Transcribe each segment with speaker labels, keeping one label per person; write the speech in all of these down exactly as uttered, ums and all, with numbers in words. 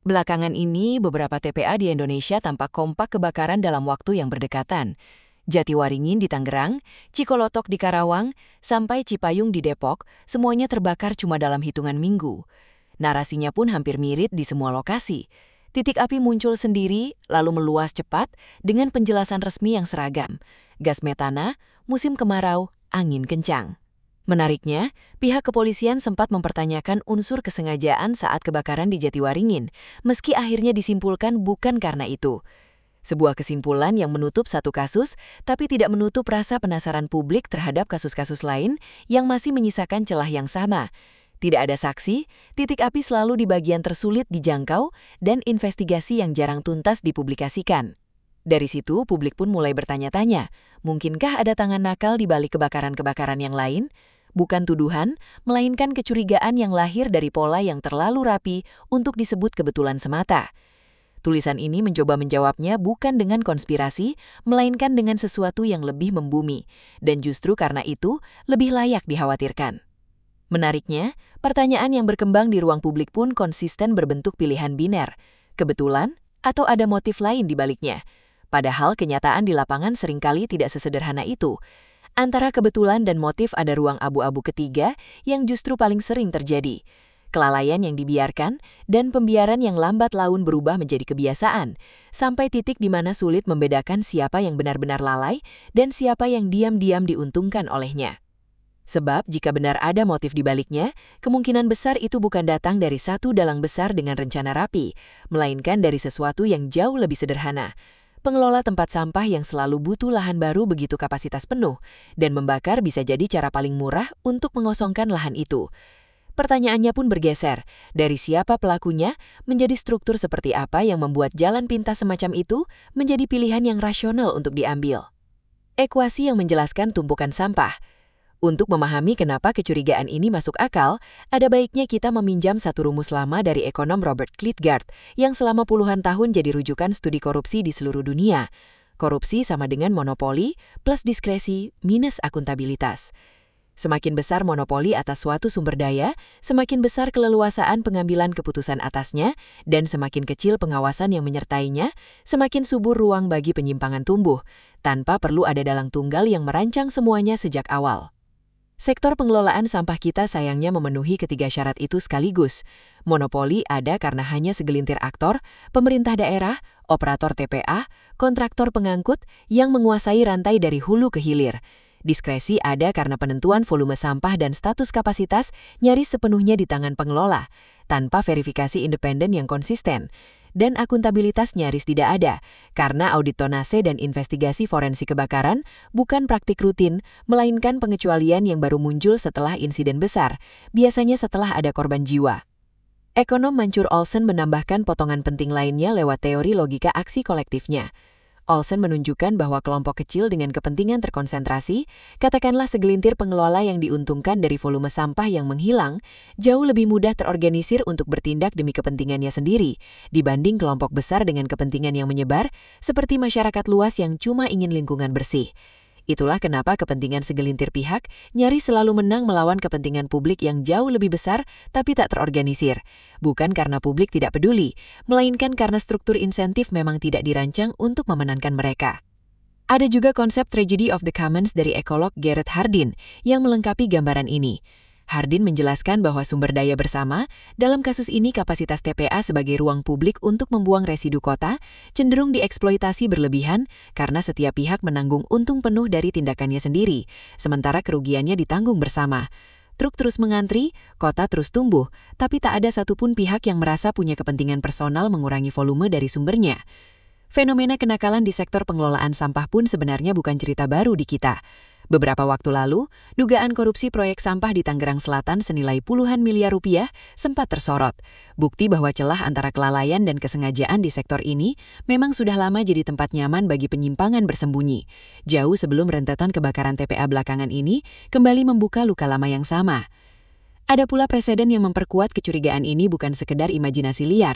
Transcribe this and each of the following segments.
Speaker 1: Belakangan ini, beberapa T P A di Indonesia tampak kompak kebakaran dalam waktu yang berdekatan. Jatiwaringin di Tangerang, Cikolotok di Karawang, sampai Cipayung di Depok, semuanya terbakar cuma dalam hitungan minggu. Narasinya pun hampir mirip di semua lokasi. Titik api muncul sendiri, lalu meluas cepat dengan penjelasan resmi yang seragam. Gas metana, musim kemarau, angin kencang. Menariknya, pihak kepolisian sempat mempertanyakan unsur kesengajaan saat kebakaran di Jatiwaringin, meski akhirnya disimpulkan bukan karena itu. Sebuah kesimpulan yang menutup satu kasus, tapi tidak menutup rasa penasaran publik terhadap kasus-kasus lain yang masih menyisakan celah yang sama. Tidak ada saksi, titik api selalu di bagian tersulit dijangkau, dan investigasi yang jarang tuntas dipublikasikan. Dari situ, publik pun mulai bertanya-tanya, mungkinkah ada tangan nakal di balik kebakaran-kebakaran yang lain? Bukan tuduhan, melainkan kecurigaan yang lahir dari pola yang terlalu rapi untuk disebut kebetulan semata. Tulisan ini mencoba menjawabnya bukan dengan konspirasi, melainkan dengan sesuatu yang lebih membumi, dan justru karena itu lebih layak dikhawatirkan. Menariknya, pertanyaan yang berkembang di ruang publik pun konsisten berbentuk pilihan biner, kebetulan atau ada motif lain di baliknya. Padahal kenyataan di lapangan seringkali tidak sesederhana itu. Antara kebetulan dan motif ada ruang abu-abu ketiga yang justru paling sering terjadi. Kelalaian yang dibiarkan dan pembiaran yang lambat laun berubah menjadi kebiasaan, sampai titik di mana sulit membedakan siapa yang benar-benar lalai dan siapa yang diam-diam diuntungkan olehnya. Sebab jika benar ada motif di baliknya, kemungkinan besar itu bukan datang dari satu dalang besar dengan rencana rapi, melainkan dari sesuatu yang jauh lebih sederhana. Pengelola tempat sampah yang selalu butuh lahan baru begitu kapasitas penuh, dan membakar bisa jadi cara paling murah untuk mengosongkan lahan itu. Pertanyaannya pun bergeser, dari siapa pelakunya menjadi struktur seperti apa yang membuat jalan pintas semacam itu menjadi pilihan yang rasional untuk diambil. Ekuasi yang menjelaskan tumpukan sampah. Untuk memahami kenapa kecurigaan ini masuk akal, ada baiknya kita meminjam satu rumus lama dari ekonom Robert Klitgaard yang selama puluhan tahun jadi rujukan studi korupsi di seluruh dunia. Korupsi sama dengan monopoli plus diskresi minus akuntabilitas. Semakin besar monopoli atas suatu sumber daya, semakin besar keleluasaan pengambilan keputusan atasnya, dan semakin kecil pengawasan yang menyertainya, semakin subur ruang bagi penyimpangan tumbuh, tanpa perlu ada dalang tunggal yang merancang semuanya sejak awal. Sektor pengelolaan sampah kita sayangnya memenuhi ketiga syarat itu sekaligus. Monopoli ada karena hanya segelintir aktor, pemerintah daerah, operator T P A, kontraktor pengangkut yang menguasai rantai dari hulu ke hilir. Diskresi ada karena penentuan volume sampah dan status kapasitas nyaris sepenuhnya di tangan pengelola, tanpa verifikasi independen yang konsisten. Dan akuntabilitas nyaris tidak ada, karena audit tonase dan investigasi forensik kebakaran bukan praktik rutin, melainkan pengecualian yang baru muncul setelah insiden besar, biasanya setelah ada korban jiwa. Ekonom Mancur Olsen menambahkan potongan penting lainnya lewat teori logika aksi kolektifnya. Olsen menunjukkan bahwa kelompok kecil dengan kepentingan terkonsentrasi, katakanlah segelintir pengelola yang diuntungkan dari volume sampah yang menghilang, jauh lebih mudah terorganisir untuk bertindak demi kepentingannya sendiri, dibanding kelompok besar dengan kepentingan yang menyebar, seperti masyarakat luas yang cuma ingin lingkungan bersih. Itulah kenapa kepentingan segelintir pihak nyaris selalu menang melawan kepentingan publik yang jauh lebih besar tapi tak terorganisir. Bukan karena publik tidak peduli, melainkan karena struktur insentif memang tidak dirancang untuk memenangkan mereka. Ada juga konsep tragedy of the commons dari ekolog Gareth Hardin yang melengkapi gambaran ini. Hardin menjelaskan bahwa sumber daya bersama, dalam kasus ini kapasitas T P A sebagai ruang publik untuk membuang residu kota, cenderung dieksploitasi berlebihan karena setiap pihak menanggung untung penuh dari tindakannya sendiri, sementara kerugiannya ditanggung bersama. Truk terus mengantri, kota terus tumbuh, tapi tak ada satupun pihak yang merasa punya kepentingan personal mengurangi volume dari sumbernya. Fenomena kenakalan di sektor pengelolaan sampah pun sebenarnya bukan cerita baru di kita. Beberapa waktu lalu, dugaan korupsi proyek sampah di Tangerang Selatan senilai puluhan miliar rupiah sempat tersorot. Bukti bahwa celah antara kelalaian dan kesengajaan di sektor ini memang sudah lama jadi tempat nyaman bagi penyimpangan bersembunyi. Jauh sebelum rentetan kebakaran T P A belakangan ini kembali membuka luka lama yang sama. Ada pula preseden yang memperkuat kecurigaan ini bukan sekedar imajinasi liar.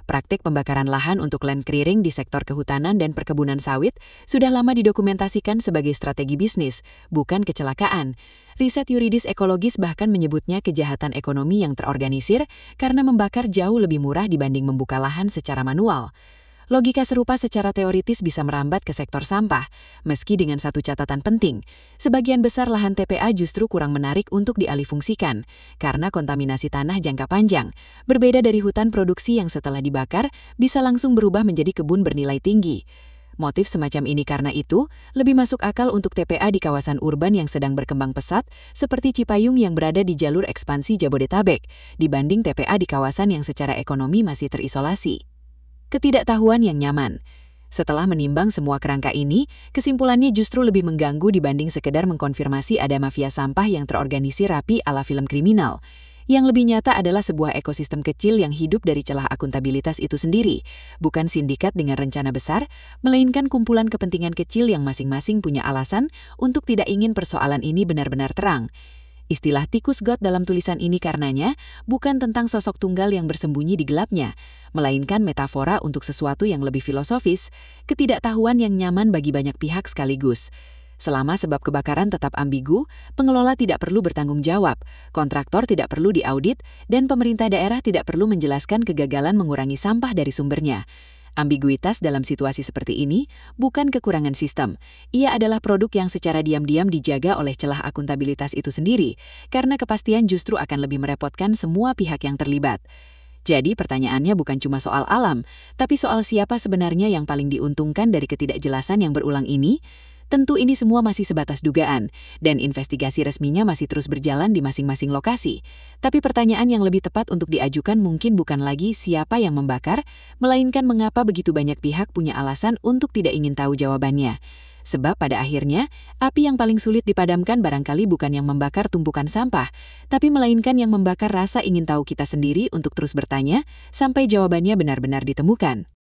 Speaker 1: Praktik pembakaran lahan untuk land clearing di sektor kehutanan dan perkebunan sawit sudah lama didokumentasikan sebagai strategi bisnis, bukan kecelakaan. Riset yuridis ekologis bahkan menyebutnya kejahatan ekonomi yang terorganisir karena membakar jauh lebih murah dibanding membuka lahan secara manual. Logika serupa secara teoritis bisa merambat ke sektor sampah, meski dengan satu catatan penting. Sebagian besar lahan T P A justru kurang menarik untuk dialihfungsikan, karena kontaminasi tanah jangka panjang. Berbeda dari hutan produksi yang setelah dibakar, bisa langsung berubah menjadi kebun bernilai tinggi. Motif semacam ini karena itu, lebih masuk akal untuk T P A di kawasan urban yang sedang berkembang pesat, seperti Cipayung yang berada di jalur ekspansi Jabodetabek, dibanding T P A di kawasan yang secara ekonomi masih terisolasi. Ketidaktahuan yang nyaman. Setelah menimbang semua kerangka ini, kesimpulannya justru lebih mengganggu dibanding sekedar mengkonfirmasi ada mafia sampah yang terorganisir rapi ala film kriminal. Yang lebih nyata adalah sebuah ekosistem kecil yang hidup dari celah akuntabilitas itu sendiri, bukan sindikat dengan rencana besar, melainkan kumpulan kepentingan kecil yang masing-masing punya alasan untuk tidak ingin persoalan ini benar-benar terang. Istilah tikus got dalam tulisan ini karenanya bukan tentang sosok tunggal yang bersembunyi di gelapnya, melainkan metafora untuk sesuatu yang lebih filosofis, ketidaktahuan yang nyaman bagi banyak pihak sekaligus. Selama sebab kebakaran tetap ambigu, pengelola tidak perlu bertanggung jawab, kontraktor tidak perlu diaudit, dan pemerintah daerah tidak perlu menjelaskan kegagalan mengurangi sampah dari sumbernya. Ambiguitas dalam situasi seperti ini bukan kekurangan sistem. Ia adalah produk yang secara diam-diam dijaga oleh celah akuntabilitas itu sendiri, karena kepastian justru akan lebih merepotkan semua pihak yang terlibat. Jadi pertanyaannya bukan cuma soal alam, tapi soal siapa sebenarnya yang paling diuntungkan dari ketidakjelasan yang berulang ini. Tentu ini semua masih sebatas dugaan, dan investigasi resminya masih terus berjalan di masing-masing lokasi. Tapi pertanyaan yang lebih tepat untuk diajukan mungkin bukan lagi siapa yang membakar, melainkan mengapa begitu banyak pihak punya alasan untuk tidak ingin tahu jawabannya. Sebab pada akhirnya, api yang paling sulit dipadamkan barangkali bukan yang membakar tumpukan sampah, tapi melainkan yang membakar rasa ingin tahu kita sendiri untuk terus bertanya, sampai jawabannya benar-benar ditemukan.